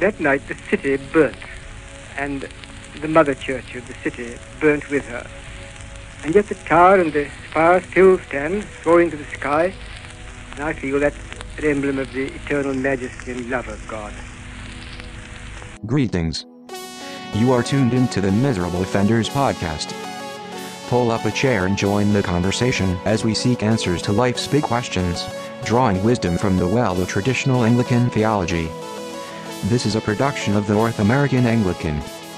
That night the city burnt, and the mother church of the city burnt with her. And yet the tower and the spire still stand, soaring to the sky, and I feel that's an emblem of the eternal majesty and love of God. Greetings. You are tuned into the Miserable Offenders podcast. Pull up a chair and join the conversation as we seek answers to life's big questions, drawing wisdom from the well of traditional Anglican theology. This is a production of the North American Anglican.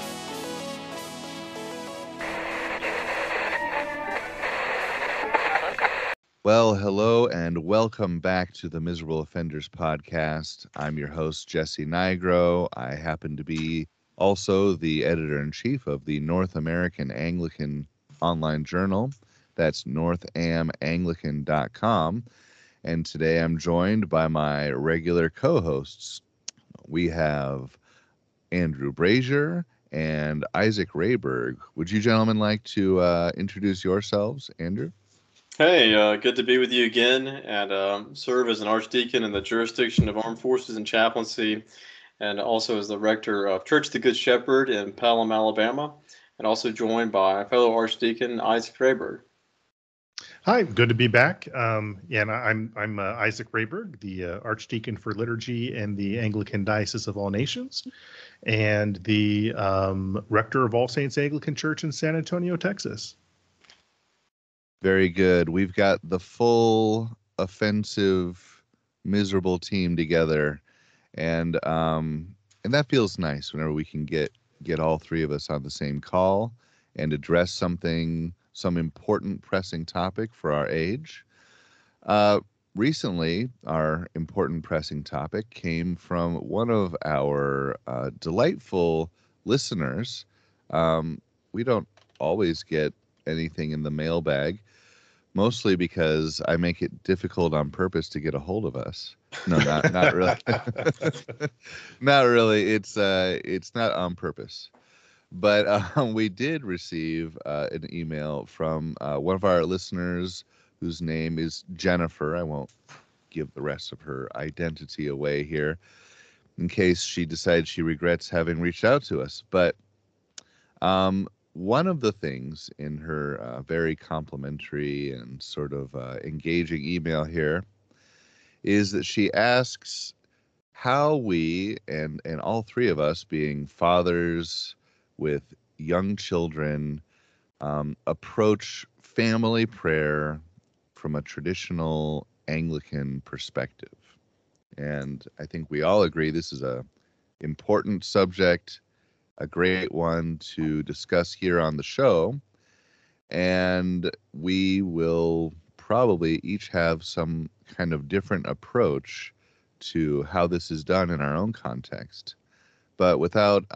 Well, hello and welcome back to the Miserable Offenders podcast. I'm your host, Jesse Nigro. I happen to be also the editor-in-chief of the North American Anglican online journal. That's northamanglican.com. And today I'm joined by my regular co-hosts. We have Andrew Brazier and Isaac Rayberg. Would you gentlemen like to introduce yourselves, Andrew? Hey, good to be with you again, and serve as an archdeacon in the jurisdiction of Armed Forces and Chaplaincy, and also as the rector of Church of the Good Shepherd in Pelham, Alabama, and also joined by fellow archdeacon Isaac Rayberg. Hi, good to be back. And I'm Isaac Rayberg, the archdeacon for liturgy in the Anglican Diocese of All Nations, and the rector of All Saints Anglican Church in San Antonio, Texas. Very good. We've got the full offensive, miserable team together, and that feels nice whenever we can get all three of us on the same call and address some important pressing topic for our age. Recently, our important pressing topic came from one of our delightful listeners. We don't always get anything in the mailbag, mostly because I make it difficult on purpose to get a hold of us. No, not really. Not really. It's not on purpose. But we did receive an email from one of our listeners whose name is Jennifer. I won't give the rest of her identity away here in case she decides she regrets having reached out to us. But one of the things in her very complimentary and sort of engaging email here is that she asks how we, and all three of us being fathers with young children, approach family prayer from a traditional Anglican perspective. And I think we all agree this is a important subject, a great one to discuss here on the show, and we will probably each have some kind of different approach to how this is done in our own context. But without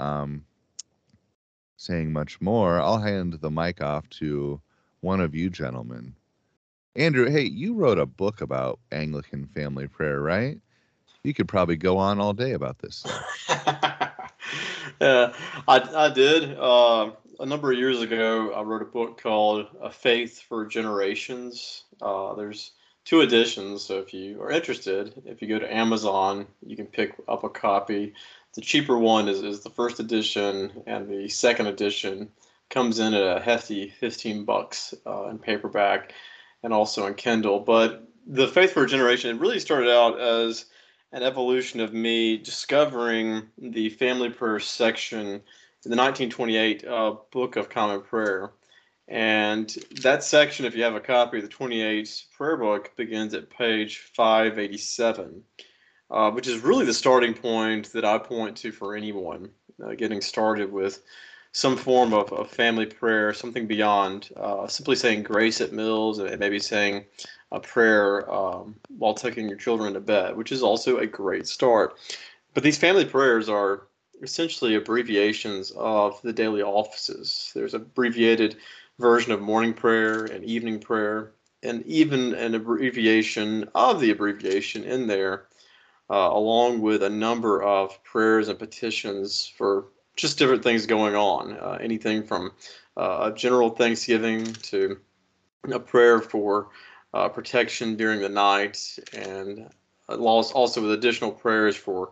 saying much more, I'll hand the mic off to one of you gentlemen. Andrew, hey, you wrote a book about Anglican family prayer, right? You could probably go on all day about this stuff. Yeah, I did. A number of years ago, I wrote a book called A Faith for Generations. There's 2 editions, so if you are interested, if you go to Amazon, you can pick up a copy. The cheaper one is the first edition, and the second edition comes in at a hefty $15 in paperback and also in Kindle. But The Faith for a Generation, it really started out as an evolution of me discovering the family prayer section in the 1928 Book of Common Prayer. And that section, if you have a copy of the 28 prayer book, begins at page 587, which is really the starting point that I point to for anyone getting started with some form of family prayer, something beyond simply saying grace at meals and maybe saying a prayer while tucking your children to bed, which is also a great start. But these family prayers are essentially abbreviations of the daily offices. There's an abbreviated version of morning prayer and evening prayer, and even an abbreviation of the abbreviation in there, along with a number of prayers and petitions for just different things going on. Anything from a general thanksgiving to a prayer for protection during the night, and also with additional prayers for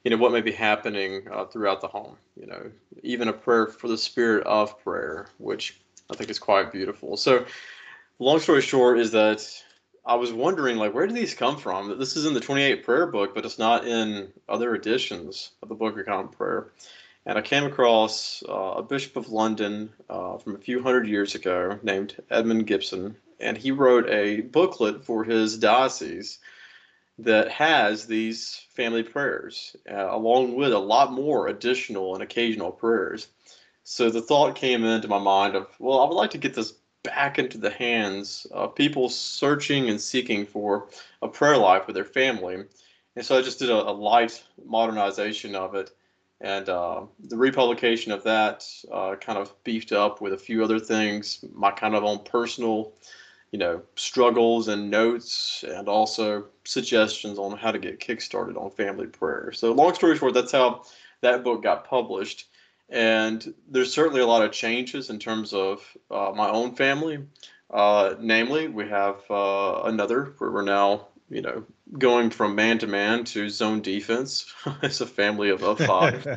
what may be happening throughout the home. Even a prayer for the spirit of prayer, which I think is quite beautiful. So, long story short is that I was wondering, like, where do these come from? This is in the 28 prayer book, but it's not in other editions of the Book of Common Prayer. And I came across a Bishop of London from a few hundred years ago named Edmund Gibson, and he wrote a booklet for his diocese that has these family prayers, along with a lot more additional and occasional prayers. So the thought came into my mind of, well, I would like to get this back into the hands of people searching and seeking for a prayer life with their family. And so I just did a light modernization of it. And the republication of that kind of beefed up with a few other things, my kind of own personal struggles and notes, and also suggestions on how to get kickstarted on family prayer. So long story short, that's how that book got published. And there's certainly a lot of changes in terms of my own family. Namely, we have another where we're now, going from man to man to zone defense. It's a family of 5.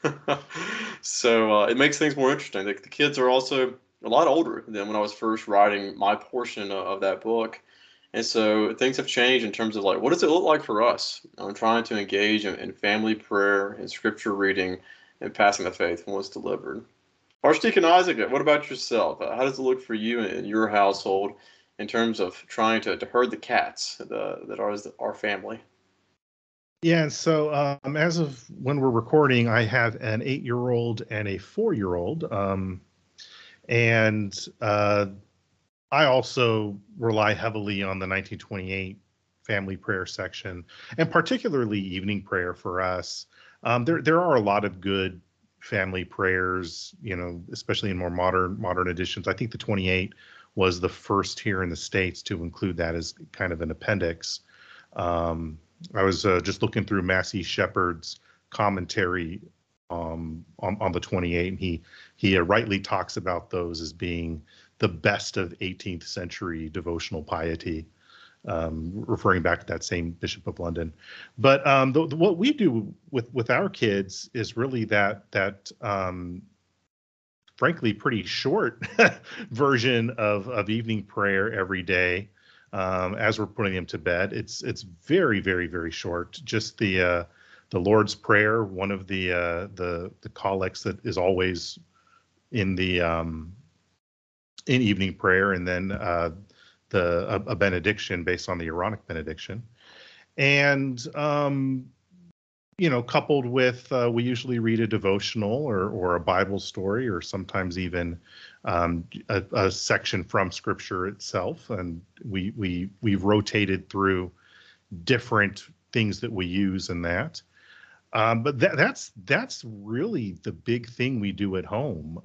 So it makes things more interesting. The kids are also a lot older than when I was first writing my portion of that book. And so things have changed in terms of, like, what does it look like for us? I'm trying to engage in family prayer and scripture reading and passing the faith when it's delivered. Archdeacon Isaac, what about yourself? How does it look for you in your household in terms of trying to herd the cats that are our family? Yeah, and so as of when we're recording, I have an 8-year-old and a 4-year-old. And I also rely heavily on the 1928 family prayer section, and particularly evening prayer for us. There are a lot of good family prayers, especially in more modern editions. I think the 28 was the first here in the States to include that as kind of an appendix. I was just looking through Massey Shepard's commentary on the 28, and he rightly talks about those as being the best of 18th century devotional piety, referring back to that same Bishop of London. But what we do with our kids is really that frankly pretty short version of evening prayer every day. As we're putting them to bed, it's very, very, very short. Just the Lord's Prayer, one of the collects that is always in the in evening prayer, and then a benediction based on the Aaronic benediction, and coupled with we usually read a devotional or a Bible story, or sometimes even a section from Scripture itself, and we've rotated through different things that we use in that. But that's really the big thing we do at home.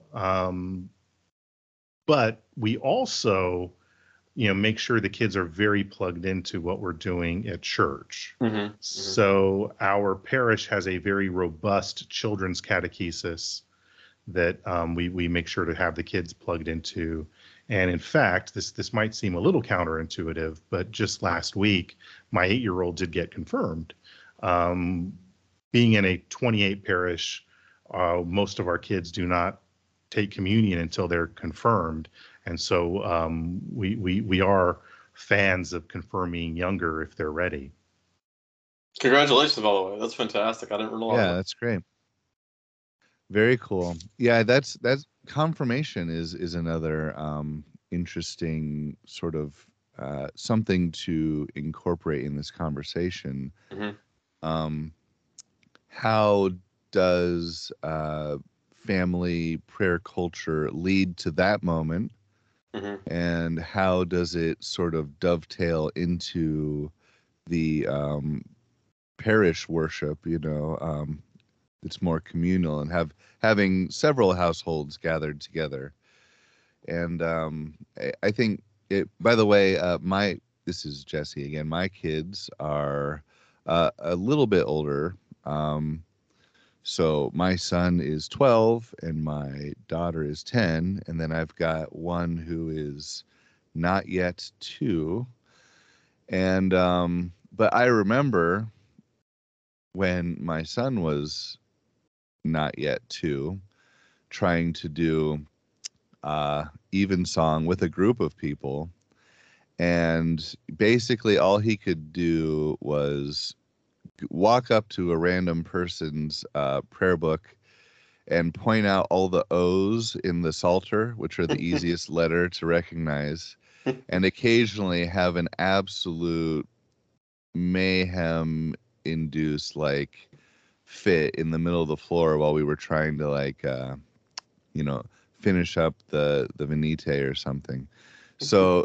But we also, make sure the kids are very plugged into what we're doing at church. Mm-hmm. So our parish has a very robust children's catechesis that we make sure to have the kids plugged into. And in fact, this might seem a little counterintuitive, but just last week, my 8-year-old did get confirmed. Being in a 28 parish, most of our kids do not take communion until they're confirmed. And so we are fans of confirming younger if they're ready. Congratulations, by the way. That's fantastic. I didn't realize that. Yeah, that's great. Very cool. Yeah, that's confirmation is another interesting sort of something to incorporate in this conversation. Mm-hmm. How does family prayer culture lead to that moment? Mm-hmm. And how does it sort of dovetail into the parish worship, it's more communal, and having several households gathered together. And I think by the way, this is Jesse again. My kids are a little bit older. So my son is 12 and my daughter is 10. And then I've got one who is not yet 2. And, but I remember when my son was not yet 2, trying to do evensong with a group of people. And basically all he could do was walk up to a random person's prayer book and point out all the O's in the Psalter, which are the easiest letter to recognize, and occasionally have an absolute mayhem induced like fit in the middle of the floor while we were trying to like finish up the Venite or something. So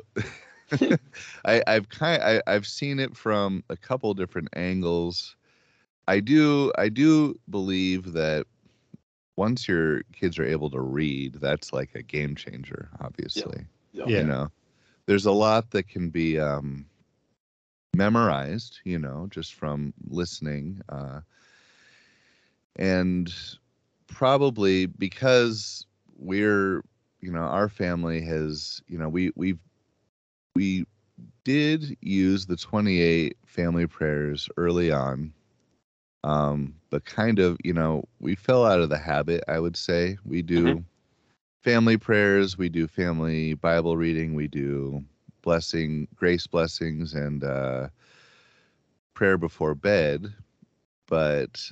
I've seen it from a couple different angles. I do believe that once your kids are able to read, that's like a game changer, obviously. Yeah. There's a lot that can be memorized, just from listening. And probably because we're, our family has, we did use the 28 family prayers early on. But kind of, we fell out of the habit, I would say. We do family prayers, we do family Bible reading, we do grace blessings, and prayer before bed. But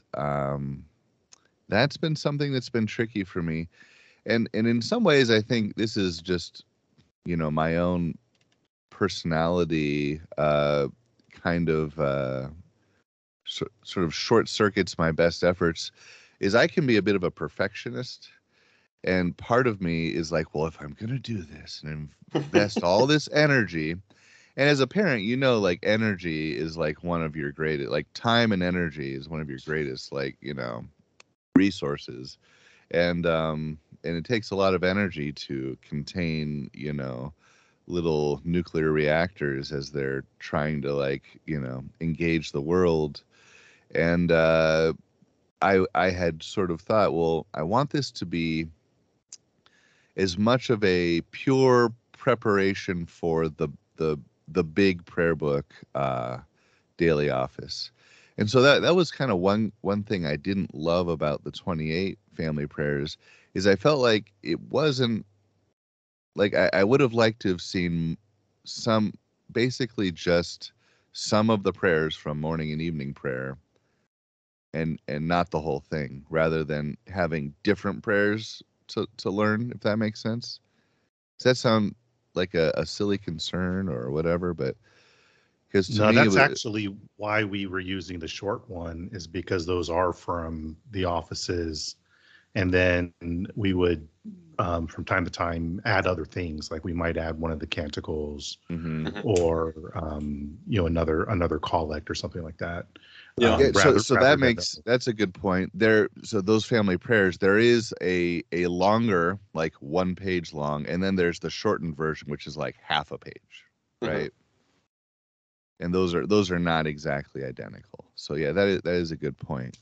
that's been something that's been tricky for me. And in some ways, I think this is just, my own personality kind of sort of short circuits my best efforts, is I can be a bit of a perfectionist. And part of me is like, well, if I'm going to do this and invest all this energy, and as a parent, like energy is like one of your greatest, like time and energy is one of your greatest, like, resources. And it takes a lot of energy to contain, little nuclear reactors as they're trying to like, engage the world. And I had sort of thought, well, I want this to be as much of a pure preparation for the big prayer book daily office. And so that was kind of one thing I didn't love about the 28 family prayers, is I felt like it wasn't like I would have liked to have seen basically just some of the prayers from morning and evening prayer, and not the whole thing, rather than having different prayers to learn, if that makes sense. Does that sound like a silly concern or whatever? But because to No, me, that's actually why we were using the short one, is because those are from the offices. And then we would, from time to time, add other things. Like we might add one of the canticles, or another collect or something like that. So that's a good point there. So those family prayers, there is a longer, like 1 page long, and then there's the shortened version, which is like half a page, right? And those are not exactly identical. So yeah, that is a good point.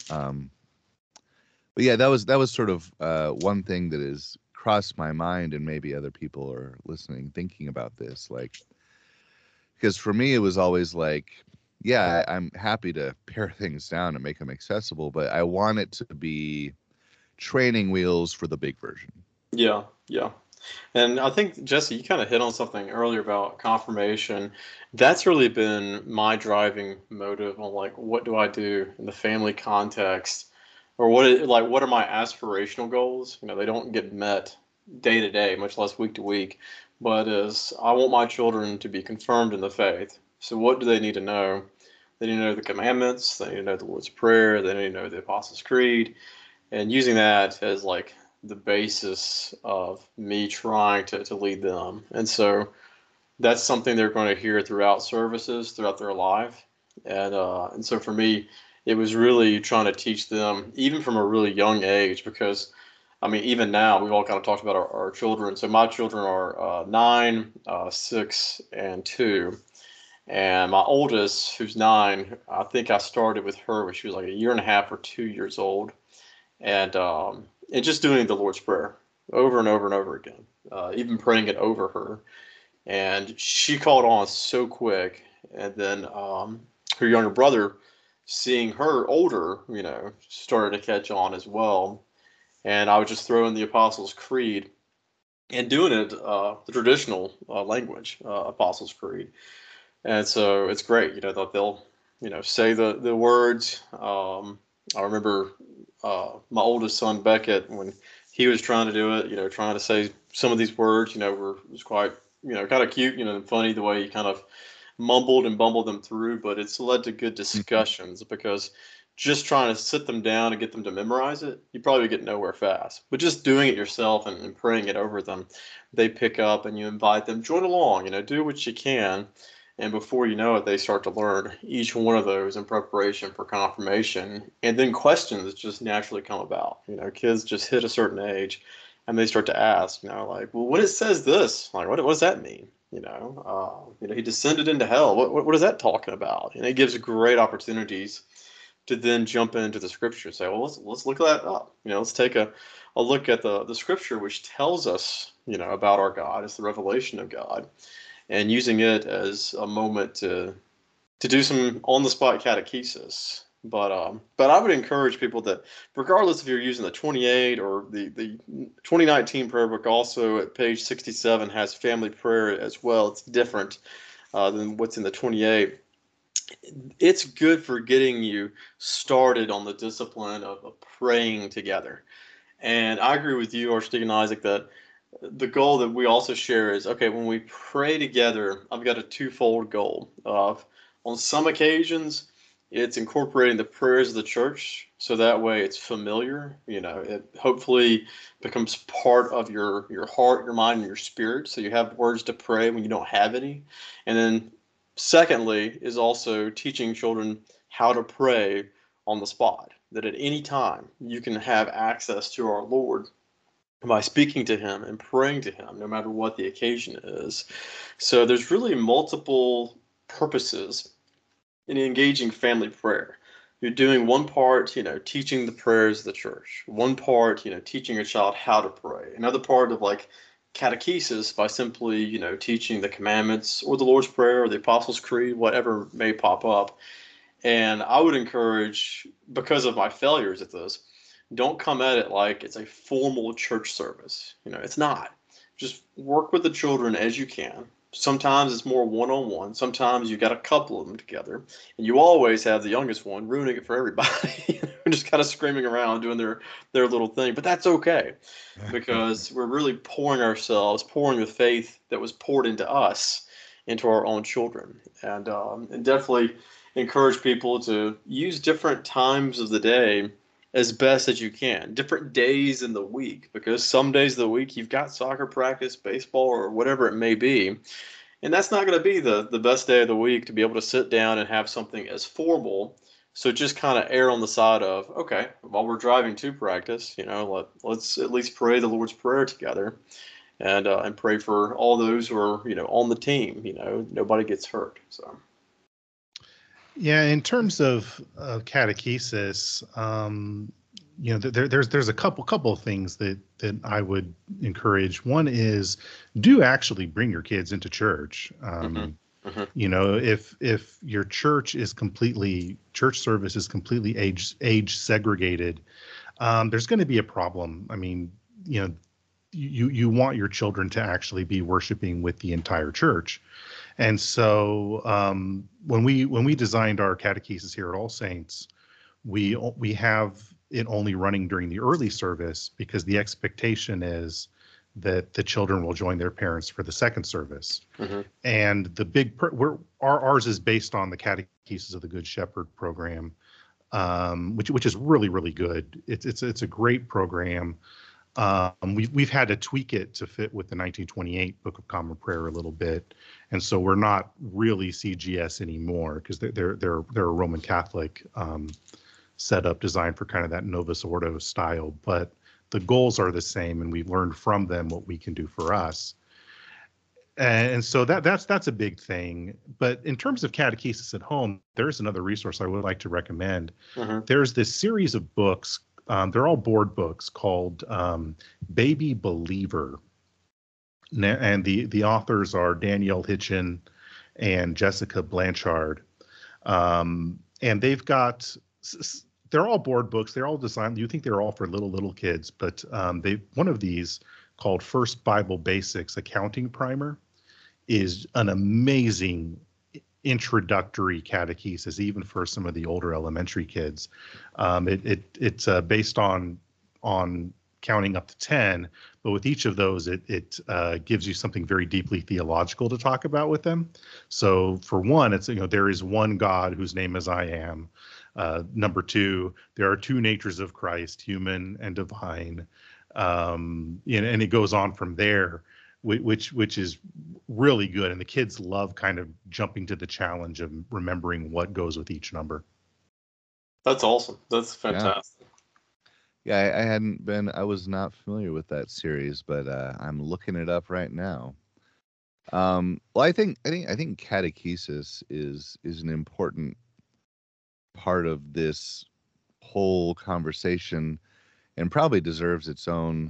But yeah, that was sort of one thing that has crossed my mind, and maybe other people are listening, thinking about this, like, because for me it was always like, yeah, I'm happy to pare things down and make them accessible, but I want it to be training wheels for the big version. Yeah. And I think, Jesse, you kind of hit on something earlier about confirmation. That's really been my driving motive on, like, what do I do in the family context, or what are my aspirational goals? They don't get met day to day, much less week to week. But as I want my children to be confirmed in the faith. So what do they need to know? They need to know the commandments. They need to know the Lord's Prayer. They need to know the Apostles' Creed, and using that as like the basis of me trying to lead them. And so that's something they're going to hear throughout services, throughout their life. And so for me, it was really trying to teach them, even from a really young age, because, I mean, even now, we've all kind of talked about our children. So my children are 9, 6, and 2. And my oldest, who's 9, I think I started with her when she was like 1.5 or 2 years old. And just doing the Lord's Prayer over and over and over again, even praying it over her. And she caught on so quick. And then her younger brother seeing her older, started to catch on as well. And I would just throw in the Apostles' Creed and doing it the traditional language, Apostles' Creed. And so it's great, that they'll, say the words. I remember my oldest son, Beckett, when he was trying to do it, trying to say some of these words, was quite, kind of cute, and funny the way he kind of mumbled and bumbled them through, but it's led to good discussions because just trying to sit them down and get them to memorize it, you probably get nowhere fast. But just doing it yourself and praying it over them, they pick up and you invite them, join along, do what you can. And before you know it, they start to learn each one of those in preparation for confirmation. And then questions just naturally come about. Kids just hit a certain age and they start to ask, like, well, when it says this, like, what does that mean? He descended into hell. What is that talking about? And it gives great opportunities to then jump into the scripture and say, well, let's look that up. Let's take a look at the scripture, which tells us, about our God. It's the revelation of God. And using it as a moment to do some on-the-spot catechesis. But I would encourage people that, regardless if you're using the 28 or the 2019 prayer book, also at page 67 has family prayer as well. It's different than what's in the 28. It's good for getting you started on the discipline of praying together. And I agree with you, Archdeacon Isaac, that the goal that we also share is, okay, when we pray together, I've got a twofold goal of, on some occasions, it's incorporating the prayers of the church. So that way it's familiar, it hopefully becomes part of your heart, your mind, and your spirit. So you have words to pray when you don't have any. And then secondly is also teaching children how to pray on the spot, that at any time you can have access to our Lord by speaking to him and praying to him, no matter what the occasion is. So there's really multiple purposes in engaging family prayer. You're doing one part, teaching the prayers of the church. One part, teaching a child how to pray. Another part of like catechesis by simply, teaching the commandments or the Lord's Prayer or the Apostles' Creed, whatever may pop up. And I would encourage, because of my failures at this, don't come at it like it's a formal church service. It's not. Just work with the children as you can. Sometimes it's more one-on-one. Sometimes you got a couple of them together, and you always have the youngest one ruining it for everybody, just kind of screaming around doing their little thing. But that's okay, because we're really pouring the faith that was poured into us, into our own children, and definitely encourage people to use different times of the day as best as you can, different days in the week, because some days of the week you've got soccer practice, baseball, or whatever it may be. And that's not going to be the best day of the week to be able to sit down and have something as formal. So just kind of err on the side of, okay, while we're driving to practice, let's at least pray the Lord's Prayer together and pray for all those who are, on the team, nobody gets hurt. So. Yeah, in terms of catechesis, there's a couple of things that I would encourage. One is, do actually bring your kids into church. If your church service is completely age segregated, there's going to be a problem. I mean, you want your children to actually be worshiping with the entire church. And so when we designed our catechesis here at All Saints, we have it only running during the early service because the expectation is that the children will join their parents for the second service. Mm-hmm. And the ours is based on the Catechesis of the Good Shepherd program, which is really, really good. It's a great program. We've had to tweak it to fit with the 1928 Book of Common Prayer a little bit, and so we're not really CGS anymore because they're a Roman Catholic setup designed for kind of that Novus Ordo style. But the goals are the same, and we've learned from them what we can do for us. And so that's a big thing. But in terms of catechesis at home, there's another resource I would like to recommend. Mm-hmm. There's this series of books. They're all board books called Baby Believer. And the authors are Danielle Hitchen and Jessica Blanchard. And and they've got they're all board books. They're all designed. You think they're all for little kids, but they one of these called First Bible Basics Accounting Primer is an amazing introductory catechesis, even for some of the older elementary kids. It's based on counting up to 10, but with each of those, it gives you something very deeply theological to talk about with them. So for one, it's, there is one God whose name is I am. Number two, there are two natures of Christ, human and divine. And it goes on from there, which is really good. And the kids love kind of jumping to the challenge of remembering what goes with each number. That's awesome. That's fantastic. Yeah, I was not familiar with that series, but I'm looking it up right now. Well, I think catechesis is an important part of this whole conversation, and probably deserves its own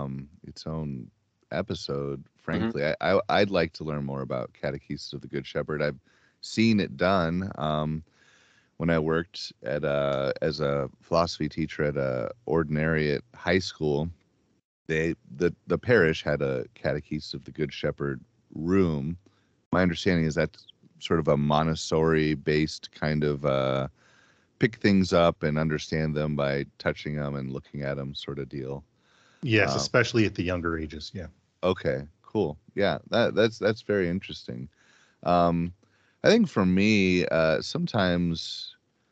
episode. Frankly, I'd like to learn more about catechesis of the Good Shepherd. I've seen it done. When I worked as a philosophy teacher at a ordinariate high school, the parish had a catechesis of the Good Shepherd room. My understanding is that's sort of a Montessori-based kind of pick things up and understand them by touching them and looking at them sort of deal. Yes, especially at the younger ages. Yeah. Okay, cool. Yeah, that's very interesting. I think for me, sometimes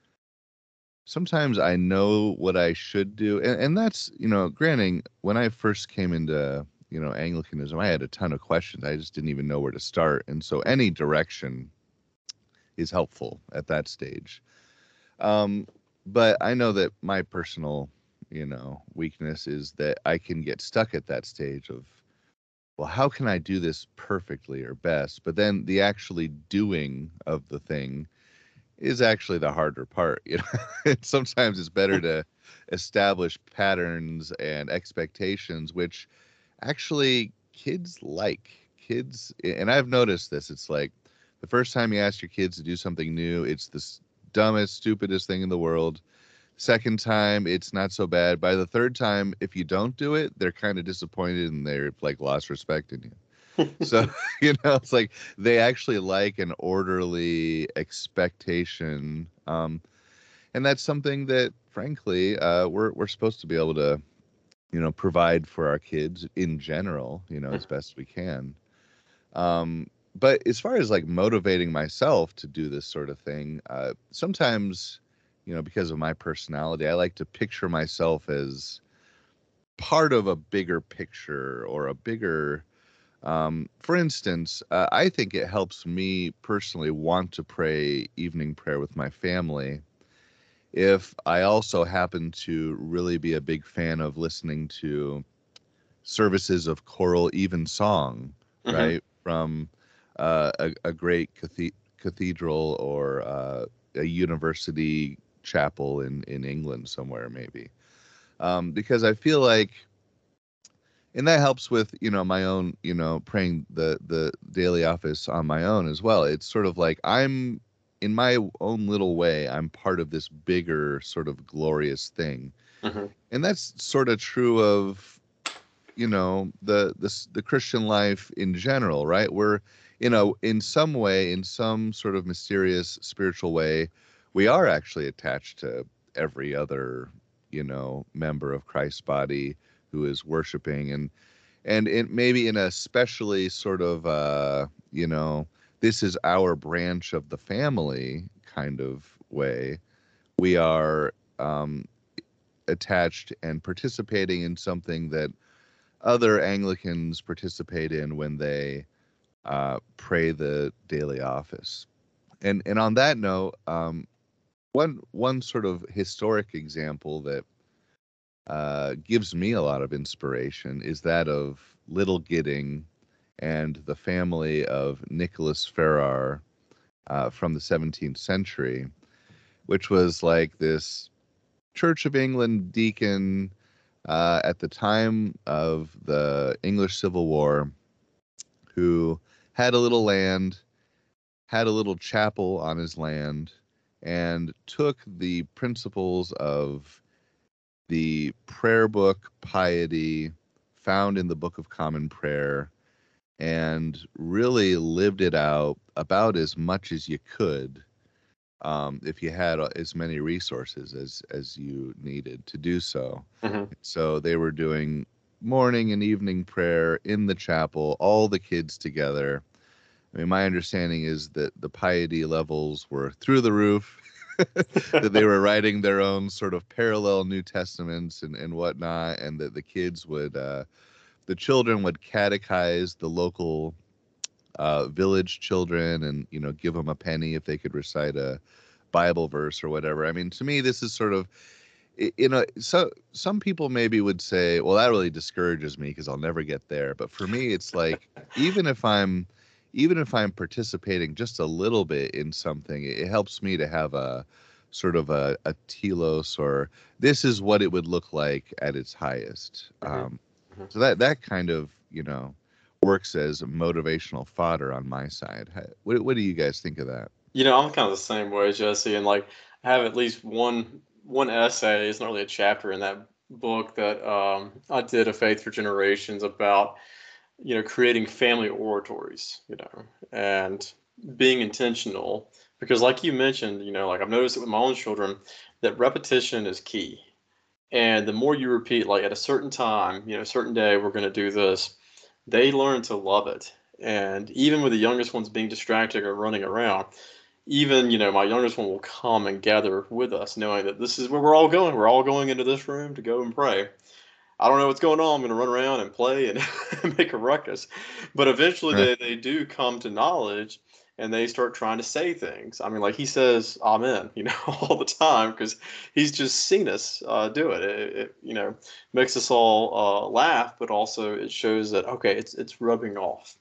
I know what I should do, and that's, granting, when I first came into Anglicanism, I had a ton of questions. I just didn't even know where to start, and so any direction is helpful at that stage. But I know that my personal, weakness is that I can get stuck at that stage of, well, how can I do this perfectly or best? But then the actually doing of the thing is actually the harder part. Sometimes it's better to establish patterns and expectations, which actually kids like. Kids, and I've noticed this, it's like the first time you ask your kids to do something new, it's the dumbest, stupidest thing in the world. Second time, it's not so bad. By the third time, if you don't do it, they're kind of disappointed and they're like lost respect in you. So, it's like they actually like an orderly expectation. And that's something that, frankly, we're supposed to be able to, provide for our kids in general, as best we can. But as far as like motivating myself to do this sort of thing, sometimes, because of my personality, I like to picture myself as part of a bigger picture or a bigger, for instance, I think it helps me personally want to pray evening prayer with my family if I also happen to really be a big fan of listening to services of choral evensong, right? From a great cathedral or a university chapel in England somewhere, maybe. Because I feel like, and that helps with, my own, praying the daily office on my own as well. It's sort of like I'm, in my own little way, I'm part of this bigger sort of glorious thing. And that's sort of true of, the Christian life in general, right? We're, in some way, in some sort of mysterious spiritual way, we are actually attached to every other, member of Christ's body who is worshiping, and it maybe in a especially sort of, this is our branch of the family kind of way. We are attached and participating in something that other Anglicans participate in when they pray the daily office. And on that note, one sort of historic example that gives me a lot of inspiration is that of Little Gidding and the family of Nicholas Ferrar from the 17th century, which was like this Church of England deacon at the time of the English Civil War, who had a little land, had a little chapel on his land, and took the principles of the prayer book piety found in the Book of Common Prayer and really lived it out about as much as you could, if you had as many resources as you needed to do so. Mm-hmm. So they were doing morning and evening prayer in the chapel, all the kids together. I mean, my understanding is that the piety levels were through the roof, that they were writing their own sort of parallel New Testaments and whatnot, and that the kids would, the children would catechize the local village children and, give them a penny if they could recite a Bible verse or whatever. I mean, to me, this is sort of, so some people maybe would say, well, that really discourages me because I'll never get there. But for me, it's like, even if I'm participating just a little bit in something, it helps me to have a sort of a telos, or this is what it would look like at its highest. So that kind of, works as motivational fodder on my side. What do you guys think of that? I'm kind of the same way, Jesse, and like I have at least one essay. It's not really a chapter in that book that I did, A Faith for Generations, about creating family oratories, and being intentional, because like you mentioned, like I've noticed it with my own children, that repetition is key. And the more you repeat, like at a certain time, a certain day, we're going to do this, they learn to love it. And even with the youngest ones being distracted or running around, even, my youngest one will come and gather with us, knowing that this is where we're all going. We're all going into this room to go and pray. I don't know what's going on. I'm going to run around and play and make a ruckus. But eventually they do come to knowledge, and they start trying to say things. I mean, like he says amen, all the time, because he's just seen us do it. It makes us all laugh, but also it shows that, okay, it's rubbing off,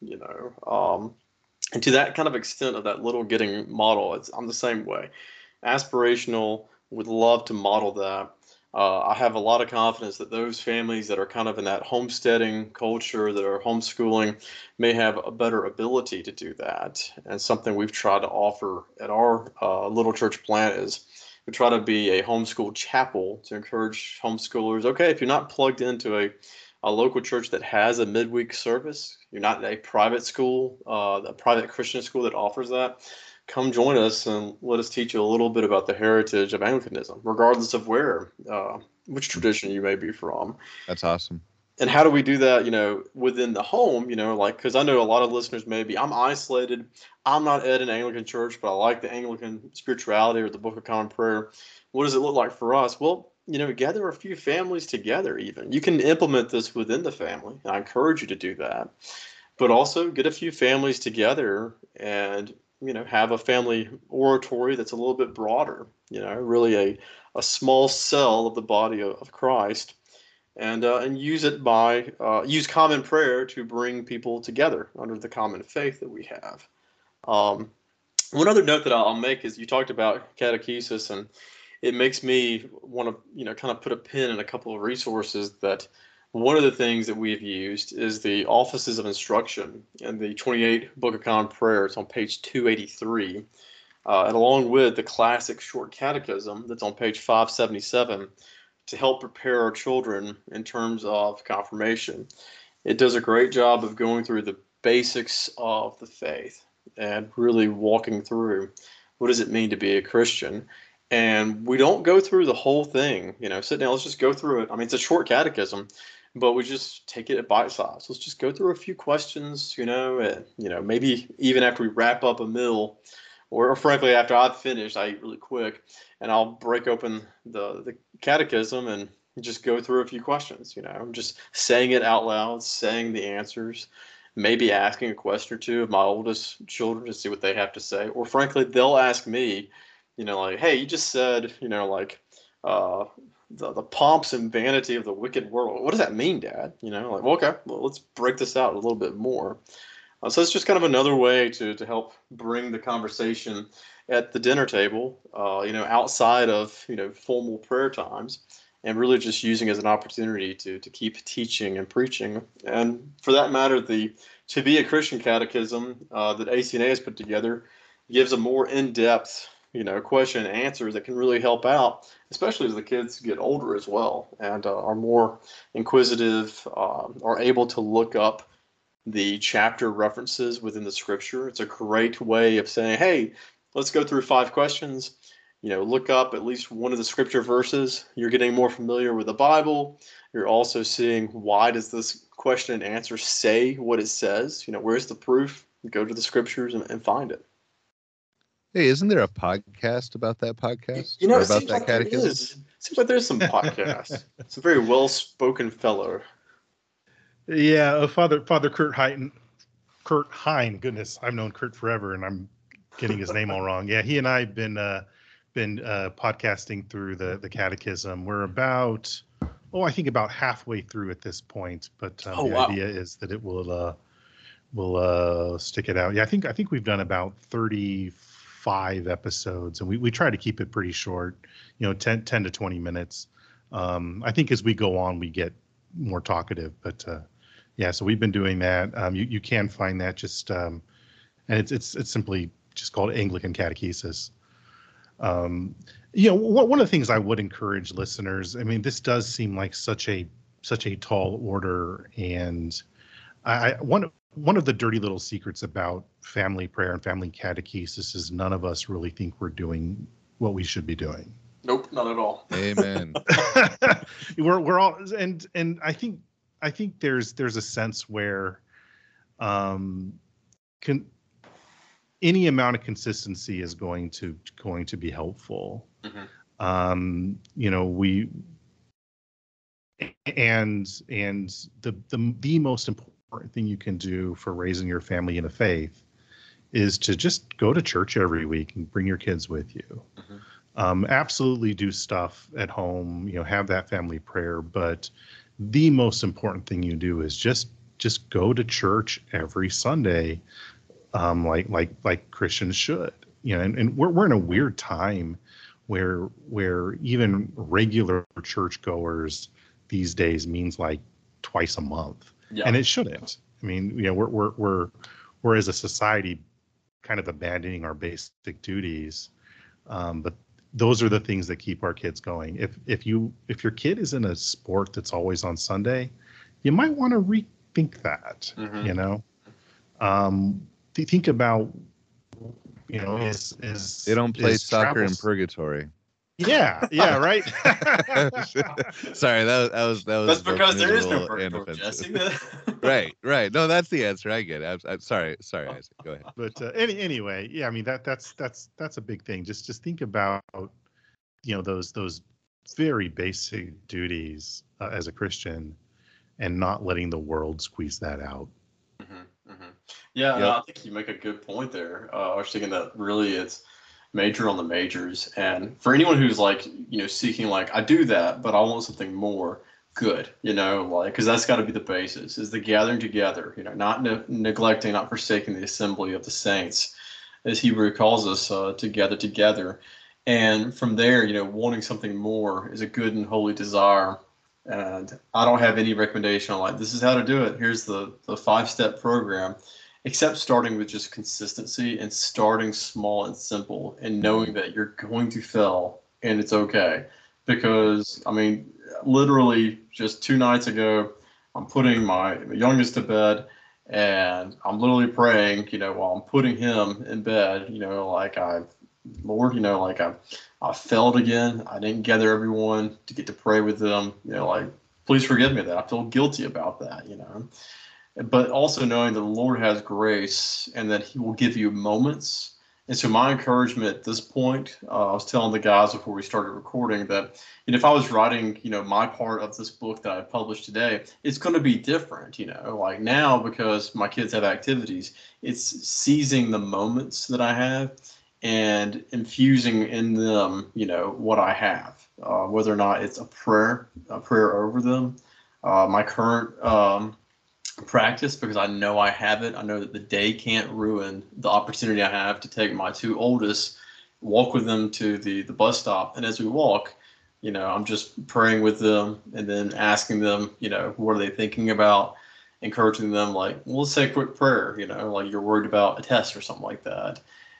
and to that kind of extent of that little getting model, I'm the same way. Aspirational, would love to model that. I have a lot of confidence that those families that are kind of in that homesteading culture, that are homeschooling, may have a better ability to do that. And something we've tried to offer at our little church plant is we try to be a homeschool chapel to encourage homeschoolers. Okay, if you're not plugged into a local church that has a midweek service, you're not a private school, a private Christian school that offers that, come join us and let us teach you a little bit about the heritage of Anglicanism, regardless of which tradition you may be from. That's awesome. And how do we do that, within the home, like, because I know a lot of listeners I'm isolated. I'm not at an Anglican church, but I like the Anglican spirituality or the Book of Common Prayer. What does it look like for us? Well, gather a few families together even. You can implement this within the family. I encourage you to do that. But also get a few families together and have a family oratory that's a little bit broader, really a small cell of the body of Christ, and use it use common prayer to bring people together under the common faith that we have. One other note that I'll make is you talked about catechesis, and it makes me want to, kind of put a pin in a couple of resources that. One of the things that we've used is the Offices of Instruction and the 28 Book of Common Prayer. It's on page 283, and along with the classic short catechism that's on page 577 to help prepare our children in terms of confirmation. It does a great job of going through the basics of the faith and really walking through what does it mean to be a Christian. And we don't go through the whole thing, sit down, let's just go through it. I mean, it's a short catechism, but we just take it at bite size. Let's just go through a few questions, maybe even after we wrap up a meal, or frankly, after I've finished, I eat really quick, and I'll break open the catechism and just go through a few questions, just saying it out loud, saying the answers, maybe asking a question or two of my oldest children to see what they have to say. Or frankly, they'll ask me, like, hey, you just said, the pomps and vanity of the wicked world. What does that mean, Dad? Like, well, okay, well, let's break this out a little bit more. So it's just kind of another way to help bring the conversation at the dinner table, outside of, formal prayer times, and really just using as an opportunity to keep teaching and preaching. And for that matter, the To Be a Christian Catechism that ACNA has put together gives a more in-depth question and answers that can really help out, especially as the kids get older as well and are more inquisitive, are able to look up the chapter references within the scripture. It's a great way of saying, hey, let's go through 5 questions. Look up at least one of the scripture verses. You're getting more familiar with the Bible. You're also seeing, why does this question and answer say what it says? Where's the proof? Go to the scriptures and find it. Hey, isn't there a podcast about that podcast? It Or about seems that like there catechism? is. It seems like there's some podcasts. It's a very well-spoken fellow. Yeah, Father Kurt Hein. Goodness, I've known Kurt forever, and I'm getting his name all wrong. Yeah, he and I have been podcasting through the catechism. We're about halfway through at this point, but the wow. idea is that it will stick it out. Yeah, I think we've done about 35 episodes, and we try to keep it pretty short, 10 to 20 minutes. I think as we go on, we get more talkative, but yeah, so we've been doing that. You can find that just and it's simply just called Anglican Catechesis. One of the things I would encourage listeners, I mean, this does seem like such a tall order, and one of the dirty little secrets about family prayer and family catechesis is none of us really think we're doing what we should be doing. Nope, not at all. Amen. we're all, and I think there's a sense where any amount of consistency is going to be helpful. Mm-hmm. We the most important thing you can do for raising your family in the faith is to just go to church every week and bring your kids with you. Mm-hmm. Absolutely do stuff at home, have that family prayer, but the most important thing you do is just go to church every Sunday, like Christians should. And we're in a weird time where even regular churchgoers these days means like twice a month. Yeah. And it shouldn't. I mean, we're as a society kind of abandoning our basic duties, but those are the things that keep our kids going. If your kid is in a sport that's always on Sunday, you might want to rethink that. Mm-hmm. Think about, is They don't play soccer travel... in purgatory. Yeah, right. Sorry, that was. That's because there is no purgatory, Jesse. Right. No, that's the answer. I get it. I'm sorry, Isaac. Go ahead. But anyway, yeah. I mean that's a big thing. Just think about those very basic duties as a Christian, and not letting the world squeeze that out. Mm-hmm, mm-hmm. Yeah, Yep. no, I think you make a good point there. I was thinking that really it's major on the majors, and for anyone who's seeking I do that, but I want something more. Good, because that's got to be the basis, is the gathering together, not neglecting, not forsaking the assembly of the saints, as Hebrew calls us, to gather together. And from there, wanting something more is a good and holy desire. And I don't have any recommendation on this is how to do it. Here's the 5-step program, except starting with just consistency and starting small and simple and knowing that you're going to fail and it's okay. Because, I mean, literally just 2 nights ago, I'm putting my youngest to bed, and I'm literally praying, while I'm putting him in bed, I failed again. I didn't gather everyone to get to pray with them, please forgive me that. I feel guilty about that, But also knowing that the Lord has grace and that he will give you moments. And so my encouragement at this point, I was telling the guys before we started recording that if I was writing, my part of this book that I published today, it's going to be different, now, because my kids have activities, it's seizing the moments that I have and infusing in them, what I have, whether or not it's a prayer over them. My current practice, because I know I have it. I know that the day can't ruin the opportunity I have to take my 2 oldest, walk with them to the bus stop. And as we walk, I'm just praying with them and then asking them, what are they thinking about, encouraging them, let's say a quick prayer, you're worried about a test or something like that.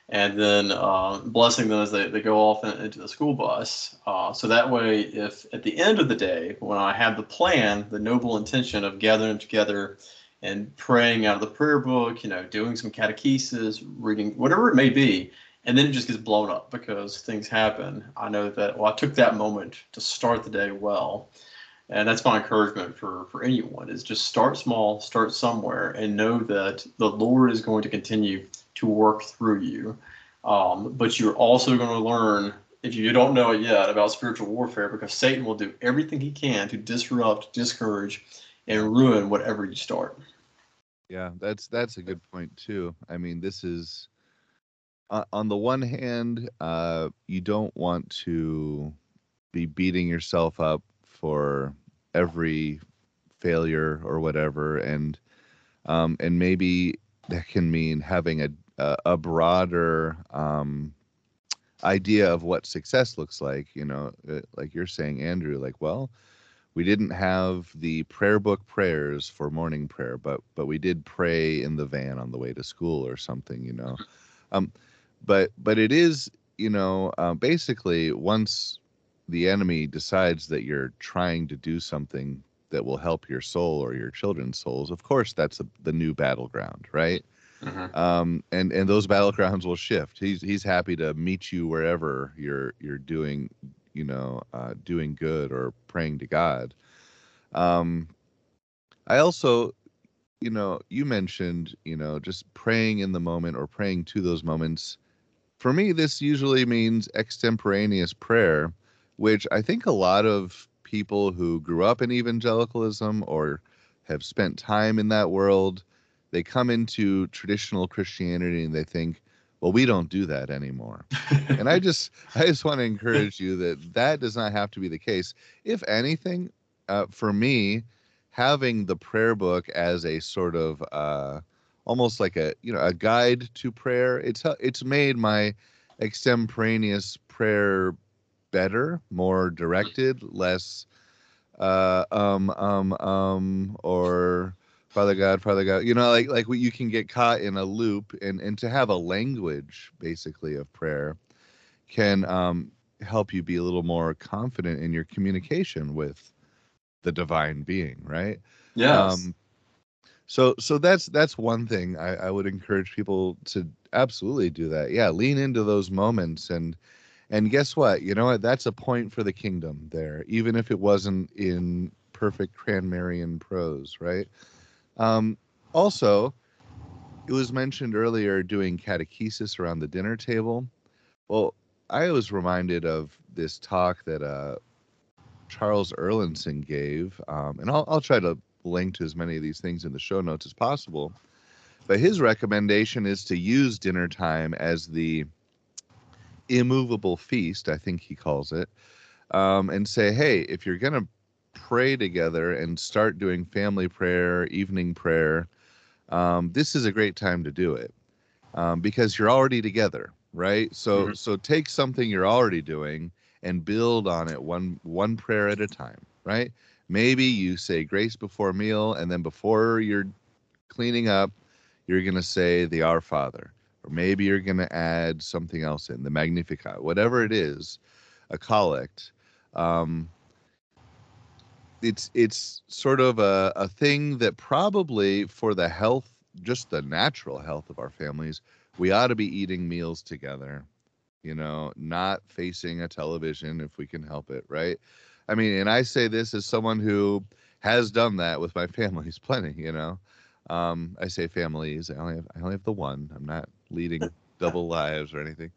and then blessing them as they go off into the school bus. So that way, if at the end of the day, when I have the plan, the noble intention of gathering together and praying out of the prayer book, doing some catechesis, reading, whatever it may be, and then it just gets blown up because things happen, I know that, well, I took that moment to start the day well. And that's my encouragement for anyone, is just start small, start somewhere, and know that the Lord is going to continue to work through you. But you're also going to learn, if you don't know it yet, about spiritual warfare, because Satan will do everything he can to disrupt, discourage, and ruin whatever you start. Yeah, that's a good point too. I mean, this is on the one hand, you don't want to be beating yourself up for every failure or whatever, and maybe that can mean having a broader idea of what success looks like. Like you're saying, Andrew, like, well, we didn't have the prayer book prayers for morning prayer, but we did pray in the van on the way to school or something. But it is, basically, once the enemy decides that you're trying to do something that will help your soul or your children's souls, of course, that's the new battleground, right? Mm-hmm. And those battlegrounds will shift. He's happy to meet you wherever you're doing, doing good or praying to God. I also, you mentioned, just praying in the moment or praying to those moments. For me, this usually means extemporaneous prayer, which I think a lot of people who grew up in evangelicalism or have spent time in that world, they come into traditional Christianity and they think, well, we don't do that anymore. And I just want to encourage you that does not have to be the case. If anything, for me, having the prayer book as a sort of almost like a guide to prayer, it's made my extemporaneous prayer better, more directed, less or Father God, like you can get caught in a loop, and to have a language basically of prayer can help you be a little more confident in your communication with the divine being, right? Yes. So that's one thing I would encourage people to absolutely do that. Yeah, lean into those moments, and guess what? You know what? That's a point for the kingdom there, even if it wasn't in perfect Cranmerian prose, right? Also, it was mentioned earlier doing catechesis around the dinner table. Well, I was reminded of this talk that Charles Erlinson gave, and I'll try to link to as many of these things in the show notes as possible. But his recommendation is to use dinner time as the immovable feast, I think he calls it, and say, hey, if you're going to pray together and start doing family prayer, evening prayer, this is a great time to do it because you're already together, right? So Mm-hmm. so take something you're already doing and build on it one prayer at a time, right? Maybe you say grace before meal, and then before you're cleaning up, you're going to say the Our Father, or maybe you're going to add something else in, the Magnificat, whatever it is, a collect. Um, it's sort of a thing that probably for the health, just the natural health of our families, we ought to be eating meals together, not facing a television if we can help it, right? I mean, and I say this as someone who has done that with my families plenty. I say families, I only have the one. I'm not leading double lives or anything.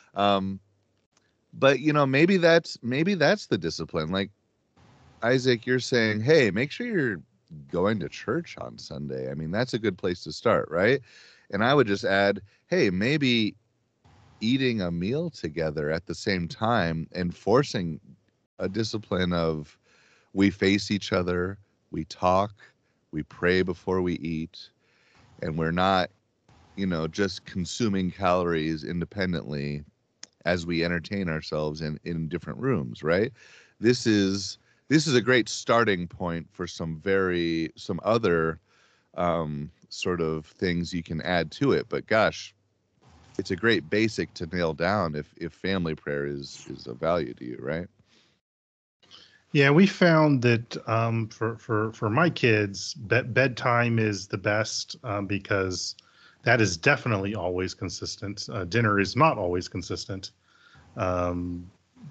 But maybe that's the discipline. Like, Isaac, you're saying, hey, make sure you're going to church on Sunday. I mean, that's a good place to start, right? And I would just add, hey, maybe eating a meal together at the same time and forcing a discipline of we face each other, we talk, we pray before we eat, and we're not, just consuming calories independently as we entertain ourselves in different rooms, right? This is a great starting point for some other sort of things you can add to it. But gosh, it's a great basic to nail down if family prayer is of value to you, right? Yeah, we found that for my kids, bedtime is the best because that is definitely always consistent. Dinner is not always consistent. Um,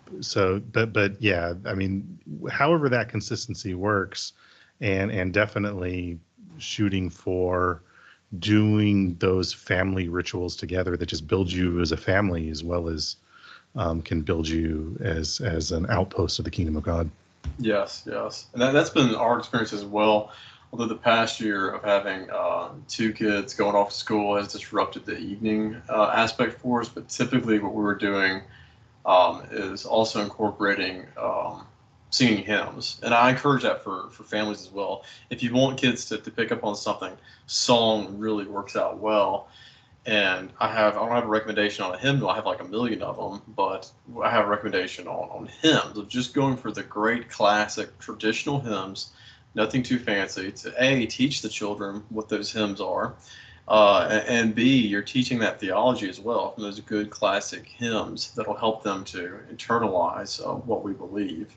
but yeah, I mean, however that consistency works, and definitely shooting for doing those family rituals together that just build you as a family as well as can build you as an outpost of the kingdom of God. Yes, yes, and that's been our experience as well. Although the past year of having two kids going off to school has disrupted the evening aspect for us, but typically what we were doing is also incorporating singing hymns. And I encourage that for families as well. If you want kids to pick up on something, song really works out well. And I don't have a recommendation on a hymn. I have like a million of them, but I have a recommendation on hymns of just going for the great classic traditional hymns, nothing too fancy, to A, teach the children what those hymns are, and B, you're teaching that theology as well from those good classic hymns that'll help them to internalize what we believe.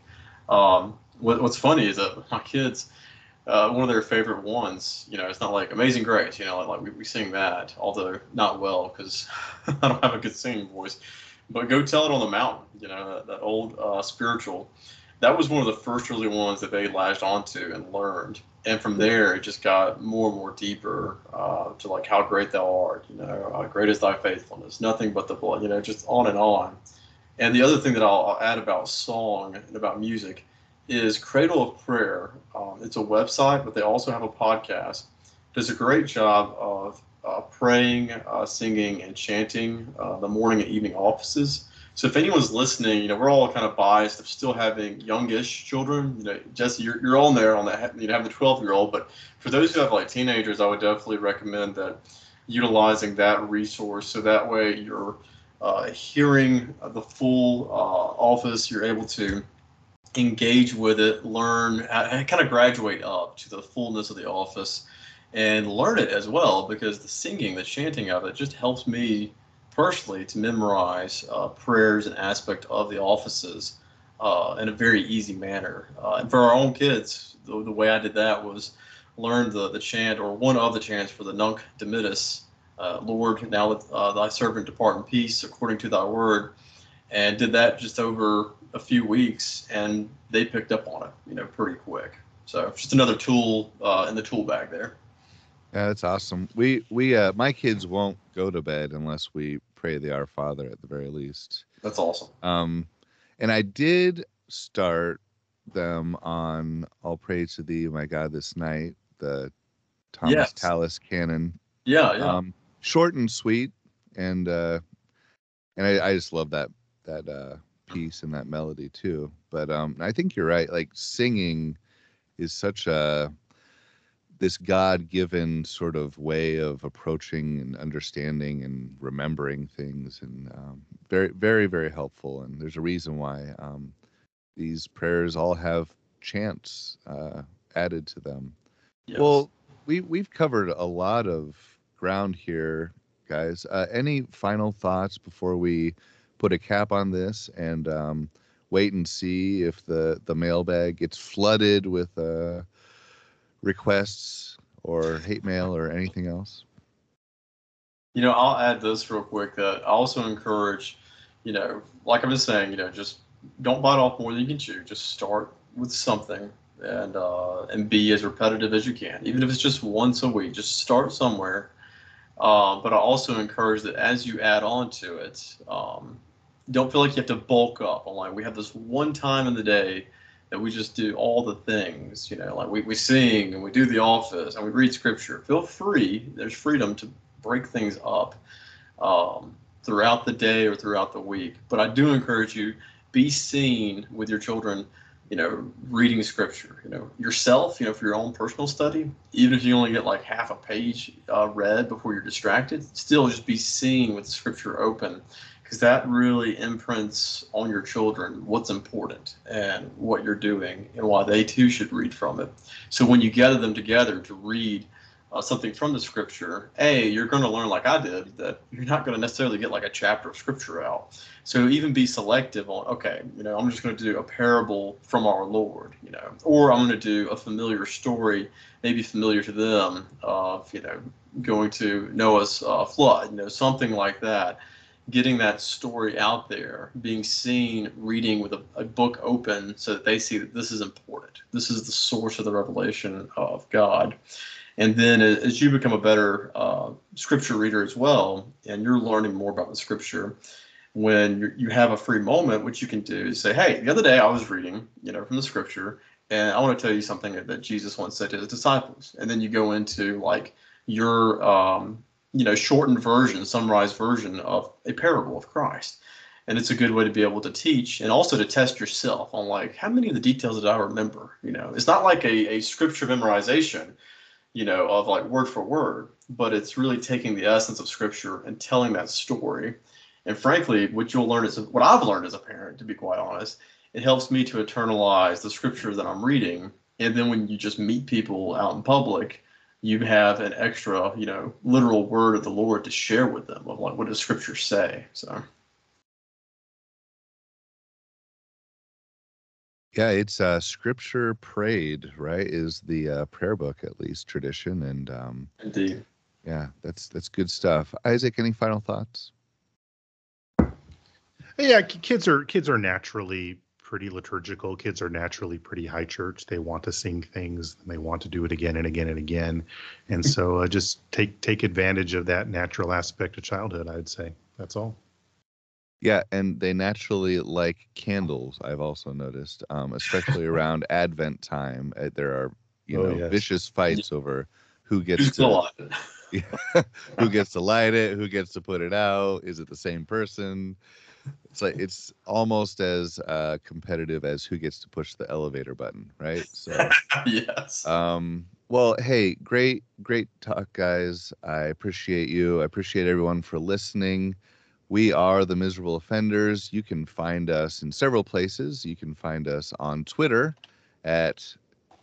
What's funny is that my kids, one of their favorite ones, it's not like Amazing Grace, like we sing that, although not well because I don't have a good singing voice. But Go Tell It on the Mountain, that old spiritual. That was one of the first early ones that they latched onto and learned. And from there, it just got more and more deeper to like how great thou art, great is thy faithfulness, nothing but the blood, just on and on. And the other thing that I'll add about song and about music is Cradle of Prayer. It's a website, but they also have a podcast. Does a great job of praying, singing, and chanting the morning and evening offices. So if anyone's listening, we're all kind of biased of still having youngish children. Jesse, you're on there on that, have the 12-year-old. But for those who have like teenagers, I would definitely recommend that utilizing that resource. So that way you're hearing the full office, you're able to engage with it, learn, and kind of graduate up to the fullness of the office and learn it as well, because the singing, the chanting of it just helps me personally to memorize prayers and aspect of the offices in a very easy manner. And for our own kids, the way I did that was learn the chant, or one of the chants for the Nunc Dimittis, Lord, now let thy servant depart in peace according to thy word, and did that just over a few weeks, and they picked up on it, pretty quick. So just another tool in the tool bag there. Yeah, that's awesome. We my kids won't go to bed unless we pray the Our Father at the very least. That's awesome. And I did start them on "I'll Pray to Thee, My God, This Night," the Thomas Tallis canon. Yeah. Short and sweet, and I just love that piece and that melody too. But I think you're right. Like, singing is such this God-given sort of way of approaching and understanding and remembering things, and very, very, very helpful. And there's a reason why these prayers all have chants added to them. Yes. Well, we've covered a lot of ground here, guys. Any final thoughts before we put a cap on this and wait and see if the mailbag gets flooded with requests or hate mail or anything else? I'll add this real quick, that I also encourage, like I've been saying, just don't bite off more than you can chew. Just start with something and be as repetitive as you can. Even if it's just once a week, just start somewhere. But I also encourage that as you add on to it, don't feel like you have to bulk up. I'm like, we have this one time in the day that we just do all the things, like we sing and we do the office and we read scripture. Feel free. There's freedom to break things up throughout the day or throughout the week. But I do encourage you, be seen with your children, reading scripture, yourself, for your own personal study. Even if you only get like half a page read before you're distracted, still just be seen with scripture open, because that really imprints on your children what's important and what you're doing and why they too should read from it. So when you gather them together to read something from the scripture, you're going to learn, like I did, that you're not going to necessarily get like a chapter of scripture out. So even be selective on, okay, I'm just going to do a parable from our Lord, or I'm going to do a familiar story, maybe familiar to them, of, going to Noah's flood, something like that. Getting that story out there, being seen, reading with a book open so that they see that this is important. This is the source of the revelation of God. And then as you become a better scripture reader as well, and you're learning more about the scripture, when you have a free moment, what you can do is say, hey, the other day I was reading, from the scripture, and I want to tell you something that Jesus once said to his disciples. And then you go into like your shortened version, summarized version of a parable of Christ. And it's a good way to be able to teach and also to test yourself on like, how many of the details did I remember? It's not like a scripture memorization, of like word for word, but it's really taking the essence of scripture and telling that story. And frankly, what I've learned as a parent, to be quite honest, it helps me to internalize the scripture that I'm reading. And then when you just meet people out in public, you have an extra, literal word of the Lord to share with them of like, what does scripture say? So. Yeah, it's scripture prayed, right? Is the prayer book, at least tradition. And Indeed. Yeah, that's good stuff. Isaac, any final thoughts? Yeah, kids are naturally pretty liturgical. Kids are naturally pretty high church. They want to sing things and they want to do it again and again and again. And so just take advantage of that natural aspect of childhood, I'd say. That's all. Yeah, and they naturally like candles, I've also noticed, especially around Advent time. There are, Yes. vicious fights over who gets to who gets to light it, who gets to put it out. Is it the same person? It's almost as competitive as who gets to push the elevator button, right? So yes. Well, hey, great talk, guys. I appreciate you. I appreciate everyone for listening. We are the Miserable Offenders. You can find us in several places. You can find us on Twitter at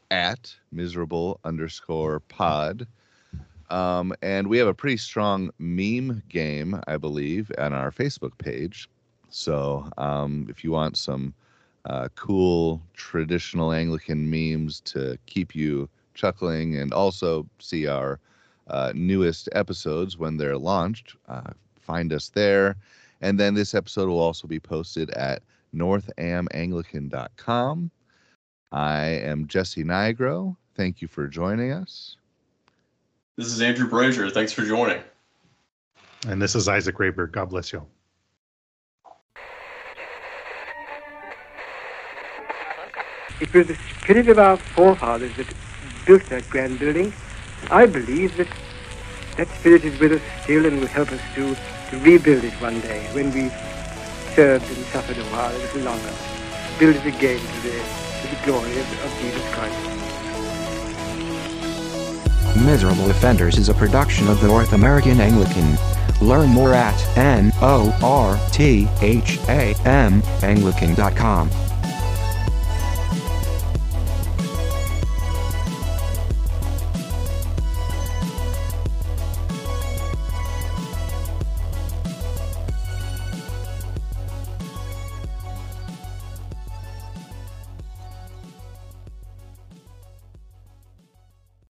@miserable_pod. And we have a pretty strong meme game, I believe, on our Facebook page. So if you want some cool traditional Anglican memes to keep you chuckling and also see our newest episodes when they're launched, find us there. And then this episode will also be posted at northamanglican.com. I am Jesse Nigro. Thank you for joining us. This is Andrew Brazier. Thanks for joining. And this is Isaac Rayberg. God bless you. It was the spirit of our forefathers that built that grand building. I believe that spirit is with us still and will help us to rebuild it one day when we've served and suffered a while, a little longer. Build it again to the glory of Jesus Christ. Miserable Offenders is a production of the North American Anglican. Learn more at northamanglican.com.